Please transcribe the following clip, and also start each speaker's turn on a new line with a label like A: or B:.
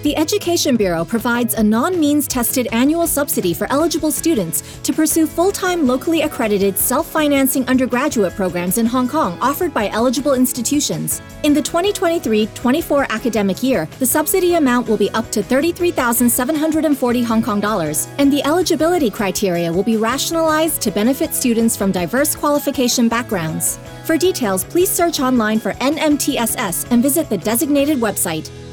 A: The Education Bureau provides a non-means-tested annual subsidy for eligible students to pursue full-time locally accredited self-financing undergraduate programs in Hong Kong offered by eligible institutions. In the 2023-24 academic year, the subsidy amount will be up to 33,740 Hong Kong dollars, and the eligibility criteria will be rationalized to benefit students from diverse qualification backgrounds. For details, please search online for NMTSS and visit the designated website.